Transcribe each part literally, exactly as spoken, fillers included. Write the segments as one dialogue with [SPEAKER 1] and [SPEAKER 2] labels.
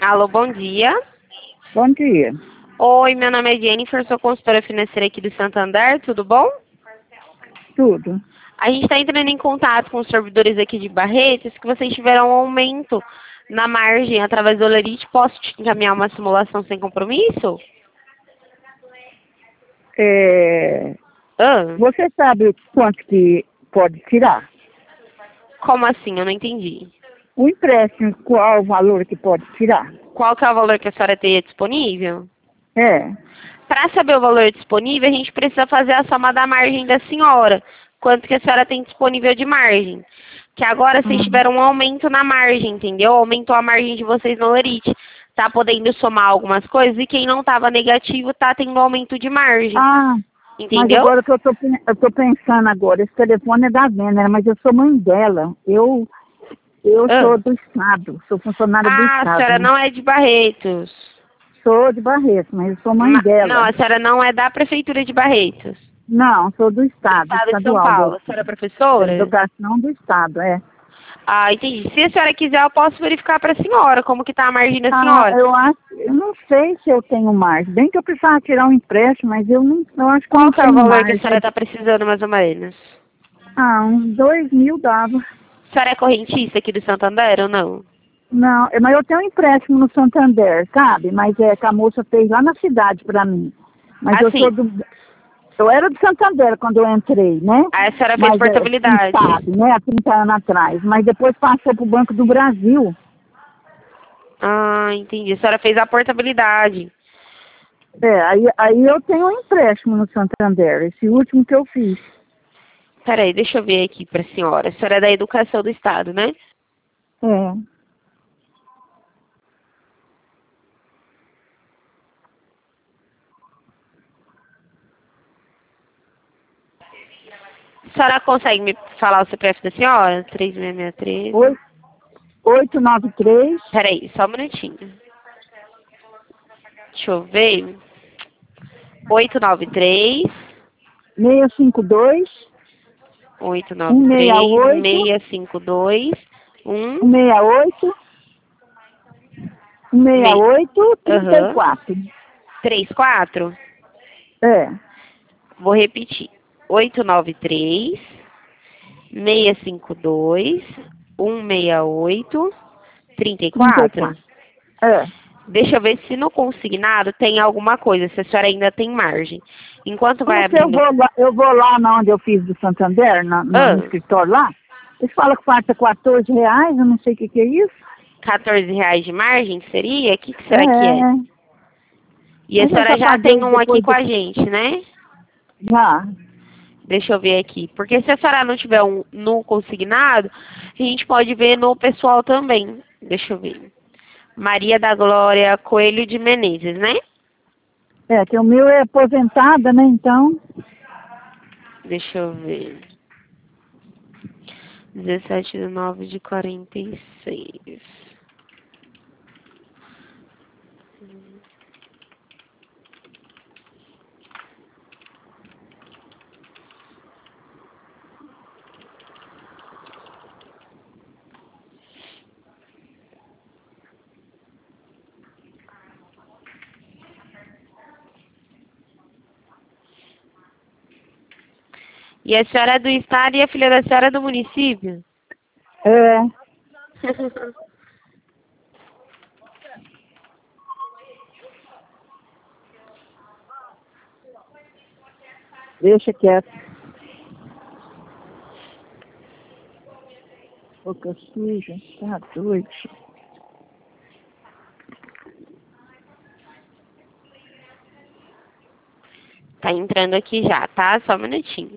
[SPEAKER 1] Alô, bom dia.
[SPEAKER 2] Bom dia.
[SPEAKER 1] Oi, meu nome é Jennifer, sou consultora financeira aqui do Santander, tudo bom?
[SPEAKER 2] Tudo.
[SPEAKER 1] A gente está entrando em contato com os servidores aqui de Barretos, que vocês tiveram um aumento na margem através do Olerite. Posso te encaminhar uma simulação sem compromisso?
[SPEAKER 2] É,
[SPEAKER 1] Ah,
[SPEAKER 2] você sabe quanto que pode tirar?
[SPEAKER 1] como assim? Eu não entendi.
[SPEAKER 2] O empréstimo, qual o valor que pode tirar?
[SPEAKER 1] Qual que é o valor que a senhora teria disponível?
[SPEAKER 2] É.
[SPEAKER 1] Para saber o valor disponível, a gente precisa fazer a soma da margem da senhora. Quanto que a senhora tem disponível de margem? Que agora vocês
[SPEAKER 2] Hum.
[SPEAKER 1] tiveram um aumento na margem, entendeu? Aumentou a margem de vocês no Olerite. Tá podendo somar algumas coisas e quem não estava negativo tá tendo aumento de margem.
[SPEAKER 2] Ah, mas
[SPEAKER 1] Entendeu?
[SPEAKER 2] agora que eu tô, pen- eu tô pensando agora, esse telefone é da Venda, mas eu sou mãe dela. Eu, eu
[SPEAKER 1] Ah,
[SPEAKER 2] sou do Estado, sou funcionária do
[SPEAKER 1] Ah, a
[SPEAKER 2] Estado.
[SPEAKER 1] senhora não é de Barretos.
[SPEAKER 2] Sou de Barreto, mas eu sou mãe
[SPEAKER 1] Ma- Não,
[SPEAKER 2] dela.
[SPEAKER 1] a senhora não é da Prefeitura de Barretos.
[SPEAKER 2] Não, sou do
[SPEAKER 1] Do
[SPEAKER 2] Estado,
[SPEAKER 1] Estado de São
[SPEAKER 2] estadual,
[SPEAKER 1] Paulo.
[SPEAKER 2] do,
[SPEAKER 1] A senhora é
[SPEAKER 2] da
[SPEAKER 1] professora?
[SPEAKER 2] educação do Estado, é.
[SPEAKER 1] Ah, entendi. Se a senhora quiser, eu posso verificar para a senhora como que tá a margem da
[SPEAKER 2] Ah,
[SPEAKER 1] senhora.
[SPEAKER 2] eu acho, eu não sei se eu tenho mais. Bem que eu precisava tirar um empréstimo, mas eu não, eu acho que eu
[SPEAKER 1] Qual
[SPEAKER 2] não
[SPEAKER 1] que é o
[SPEAKER 2] tenho
[SPEAKER 1] valor que a
[SPEAKER 2] mais.
[SPEAKER 1] senhora está precisando, mais ou menos?
[SPEAKER 2] Ah, uns dois mil dava.
[SPEAKER 1] A senhora é correntista aqui do Santander ou não?
[SPEAKER 2] Não, é, mas eu tenho um empréstimo no Santander, sabe? Mas é que a moça fez lá na cidade para mim. Mas eu sou
[SPEAKER 1] Assim,
[SPEAKER 2] do, eu era do Santander quando eu entrei, né?
[SPEAKER 1] aí a senhora fez
[SPEAKER 2] Mas é,
[SPEAKER 1] portabilidade.
[SPEAKER 2] sabe, né? Há trinta anos atrás. Mas depois passou para o Banco do Brasil.
[SPEAKER 1] Ah, entendi. A senhora fez a portabilidade.
[SPEAKER 2] É, aí, aí eu tenho um empréstimo no Santander, esse último que eu fiz.
[SPEAKER 1] Peraí, deixa eu ver aqui para a senhora. A senhora é da educação do Estado, né?
[SPEAKER 2] É.
[SPEAKER 1] A senhora consegue me falar o C P F da senhora? três seis seis três.
[SPEAKER 2] Oi- oito nove três,
[SPEAKER 1] Peraí, só um minutinho. Deixa eu ver. oito nove três,
[SPEAKER 2] seis cinco dois,
[SPEAKER 1] oito nove
[SPEAKER 2] um seis
[SPEAKER 1] três,
[SPEAKER 2] oito,
[SPEAKER 1] seis cinco dois, um,
[SPEAKER 2] um seis oito, um seis
[SPEAKER 1] meio.
[SPEAKER 2] oito, trinta e
[SPEAKER 1] Aham.
[SPEAKER 2] quatro.
[SPEAKER 1] trinta e quatro.
[SPEAKER 2] É,
[SPEAKER 1] Vou repetir. oito nove três, seis cinco dois, um seis oito, trinta e
[SPEAKER 2] trinta e
[SPEAKER 1] quatro.
[SPEAKER 2] quatro. É.
[SPEAKER 1] Deixa eu ver se no consignado tem alguma coisa, se a senhora ainda tem margem. Enquanto vai
[SPEAKER 2] Como que eu
[SPEAKER 1] abrindo.
[SPEAKER 2] vou lá, eu vou lá na onde eu fiz do Santander, na- no, no
[SPEAKER 1] Ah,
[SPEAKER 2] escritório lá, eles falam que falta quatorze reais, eu não sei o que que é isso.
[SPEAKER 1] quatorze reais de margem seria? O que, que
[SPEAKER 2] É,
[SPEAKER 1] será que é? E a
[SPEAKER 2] mas eu
[SPEAKER 1] senhora
[SPEAKER 2] só
[SPEAKER 1] já
[SPEAKER 2] paguei
[SPEAKER 1] tem um aqui
[SPEAKER 2] depois
[SPEAKER 1] com
[SPEAKER 2] do...
[SPEAKER 1] a gente, né?
[SPEAKER 2] Já.
[SPEAKER 1] Deixa eu ver aqui. Porque se a senhora não tiver um no consignado, a gente pode ver no pessoal também. Deixa eu ver. Maria da Glória Coelho de Menezes, né?
[SPEAKER 2] É, que o meu é aposentada, né, então...
[SPEAKER 1] Deixa eu ver. dezessete de nove de quarenta e seis. E a senhora é do estado e a filha da senhora é do município?
[SPEAKER 2] É, deixa quieto. Boca suja, tá doido.
[SPEAKER 1] Tá entrando aqui já, tá? Só um minutinho.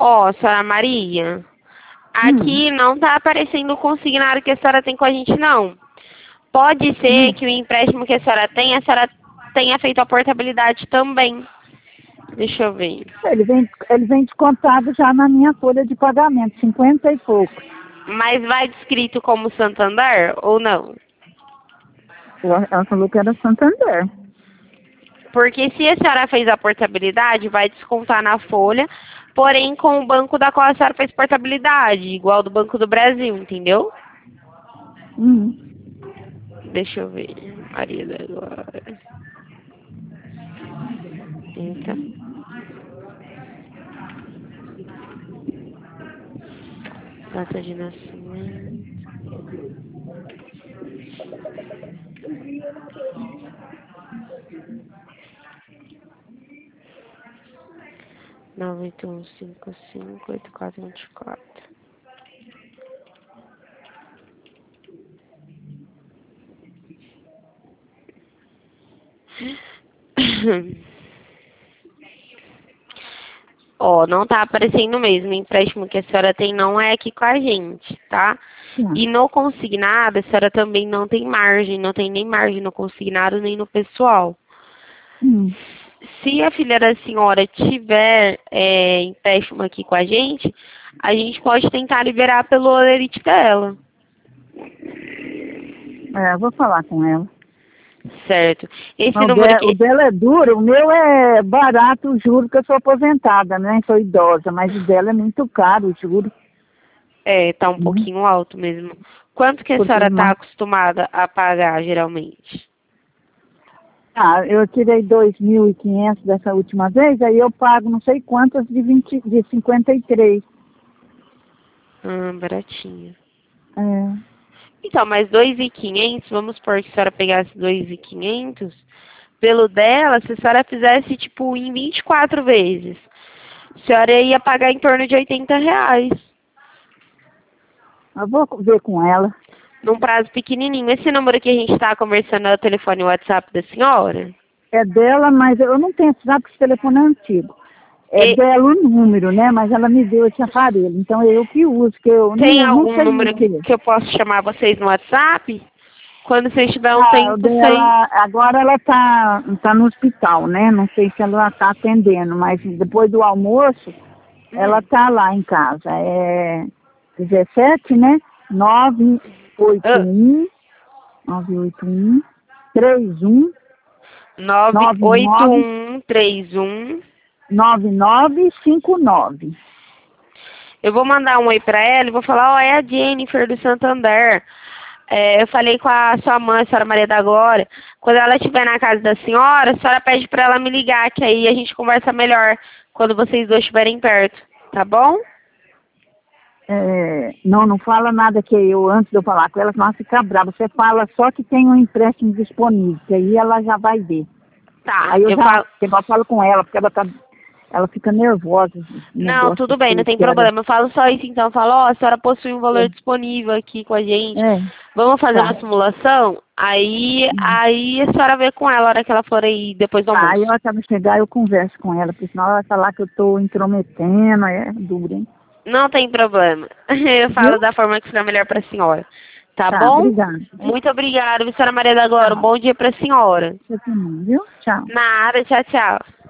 [SPEAKER 1] Ó, senhora Maria, aqui
[SPEAKER 2] Hum.
[SPEAKER 1] não tá aparecendo o consignado que a senhora tem com a gente, não. Pode ser
[SPEAKER 2] Hum.
[SPEAKER 1] que o empréstimo que a senhora tem, a senhora tenha feito a portabilidade também. Deixa eu ver.
[SPEAKER 2] Ele vem, ele vem descontado já na minha folha de pagamento, cinquenta e pouco.
[SPEAKER 1] Mas vai descrito como Santander ou não?
[SPEAKER 2] Ela ela falou que era Santander.
[SPEAKER 1] Porque se a senhora fez a portabilidade, vai descontar na folha, porém com o banco da qual a senhora fez portabilidade, igual do Banco do Brasil, entendeu?
[SPEAKER 2] Hum.
[SPEAKER 1] Deixa eu ver. Maria da Glória. Eita. Data de nascimento. nove oito um cinco cinco oito quatro dois quatro. Ó, não tá aparecendo mesmo. O empréstimo que a senhora tem não é aqui com a gente, tá?
[SPEAKER 2] Tá.
[SPEAKER 1] E no consignado, a senhora também não tem margem. Não tem nem margem no consignado, nem no pessoal.
[SPEAKER 2] Hum.
[SPEAKER 1] Se a filha da senhora tiver é, empréstimo aqui com a gente, a gente pode tentar liberar pelo olerite dela.
[SPEAKER 2] É, eu vou falar com ela.
[SPEAKER 1] Certo. Esse
[SPEAKER 2] Mas o,
[SPEAKER 1] número
[SPEAKER 2] de,
[SPEAKER 1] aqui...
[SPEAKER 2] o dela é duro, o meu é barato, juro que eu sou aposentada, né? Sou idosa, mas o dela é muito caro, juro.
[SPEAKER 1] É, tá um
[SPEAKER 2] Hum.
[SPEAKER 1] pouquinho alto mesmo. Quanto que a
[SPEAKER 2] Porque,
[SPEAKER 1] senhora tá
[SPEAKER 2] mas,
[SPEAKER 1] acostumada a pagar, geralmente?
[SPEAKER 2] ah, eu tirei dois mil e quinhentos dessa última vez, aí eu pago não sei quantas de, vinte, de cinquenta e três.
[SPEAKER 1] Ah, baratinho.
[SPEAKER 2] É.
[SPEAKER 1] Então, mas dois mil e quinhentos, vamos supor que a senhora pegasse dois mil e quinhentos, pelo dela, se a senhora fizesse, tipo, em vinte e quatro vezes, a senhora ia pagar em torno de oitenta reais.
[SPEAKER 2] Eu vou ver com ela.
[SPEAKER 1] Num prazo pequenininho. Esse número que a gente está conversando é o telefone WhatsApp da senhora?
[SPEAKER 2] É dela, mas eu não tenho WhatsApp, porque esse telefone é antigo. É
[SPEAKER 1] E
[SPEAKER 2] dela o número, né? Mas ela me deu esse aparelho, então eu que uso, que eu
[SPEAKER 1] tem
[SPEAKER 2] não, não
[SPEAKER 1] algum
[SPEAKER 2] sei
[SPEAKER 1] número
[SPEAKER 2] mexer.
[SPEAKER 1] que eu posso chamar vocês no WhatsApp? Quando vocês tiverem um
[SPEAKER 2] Ah, o
[SPEAKER 1] tempo, sem...
[SPEAKER 2] dela, agora ela tá, tá no hospital, né? Não sei se ela tá atendendo, mas depois do almoço, ela
[SPEAKER 1] Hum.
[SPEAKER 2] tá lá em casa. É dezessete, né? nove oito
[SPEAKER 1] Ah,
[SPEAKER 2] um, nove oito um, três um,
[SPEAKER 1] nove
[SPEAKER 2] nove
[SPEAKER 1] oito
[SPEAKER 2] nove,
[SPEAKER 1] um três um.
[SPEAKER 2] nove nove cinco nove.
[SPEAKER 1] Eu vou mandar um oi pra ela e vou falar, ó, é a Jennifer do Santander. É, eu falei com a sua mãe, a senhora Maria da Glória. Quando ela estiver na casa da senhora, a senhora pede pra ela me ligar, que aí a gente conversa melhor quando vocês dois estiverem perto, tá bom?
[SPEAKER 2] É, não, não fala nada que eu, antes de eu falar com ela, senão ela fica brava. Você fala só que tem um empréstimo disponível, que aí ela já vai ver.
[SPEAKER 1] Tá,
[SPEAKER 2] Aí eu
[SPEAKER 1] eu
[SPEAKER 2] já
[SPEAKER 1] falo...
[SPEAKER 2] eu falo com ela, porque ela tá, ela fica nervosa. esse
[SPEAKER 1] Não,
[SPEAKER 2] negócio
[SPEAKER 1] tudo bem, não
[SPEAKER 2] que
[SPEAKER 1] tem
[SPEAKER 2] que era.
[SPEAKER 1] problema. Eu falo só isso então. Eu falo, ó, a senhora possui um valor disponível aqui com a gente.
[SPEAKER 2] É,
[SPEAKER 1] Vamos fazer uma
[SPEAKER 2] tá.
[SPEAKER 1] simulação? Aí,
[SPEAKER 2] Hum.
[SPEAKER 1] aí a senhora vê com ela a hora que ela for aí depois do
[SPEAKER 2] Tá, aí
[SPEAKER 1] almoço.
[SPEAKER 2] ela tá me chegar, eu converso com ela, porque senão ela vai falar que eu tô intrometendo, é duro, hein?
[SPEAKER 1] Não tem problema. Eu falo
[SPEAKER 2] Viu?
[SPEAKER 1] da forma que ficar melhor para a senhora. Tá
[SPEAKER 2] Tá,
[SPEAKER 1] bom?
[SPEAKER 2] obrigada.
[SPEAKER 1] Muito obrigada, senhora Maria da Glória. Um
[SPEAKER 2] Tchau.
[SPEAKER 1] bom dia para a senhora.
[SPEAKER 2] Você também, viu? Tchau.
[SPEAKER 1] Nada, tchau, tchau.